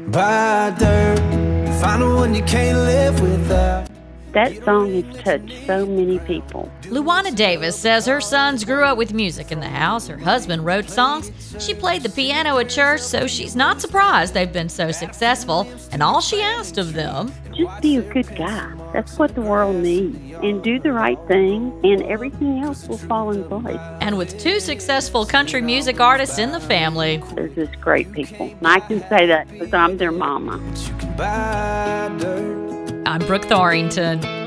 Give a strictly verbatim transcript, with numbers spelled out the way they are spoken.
Buy dirt, find the one you can't live without. That song has touched so many people. Luana Davis says her sons grew up with music in the house. Her husband wrote songs. She played the piano at church, so she's not surprised they've been so successful. And all she asked of them, just be a good guy. That's what the world needs. And do the right thing, and everything else will fall in place. And with two successful country music artists in the family, they're just great people. And I can say that because I'm their mama. You can buy dirt. I'm Brooke Thorington.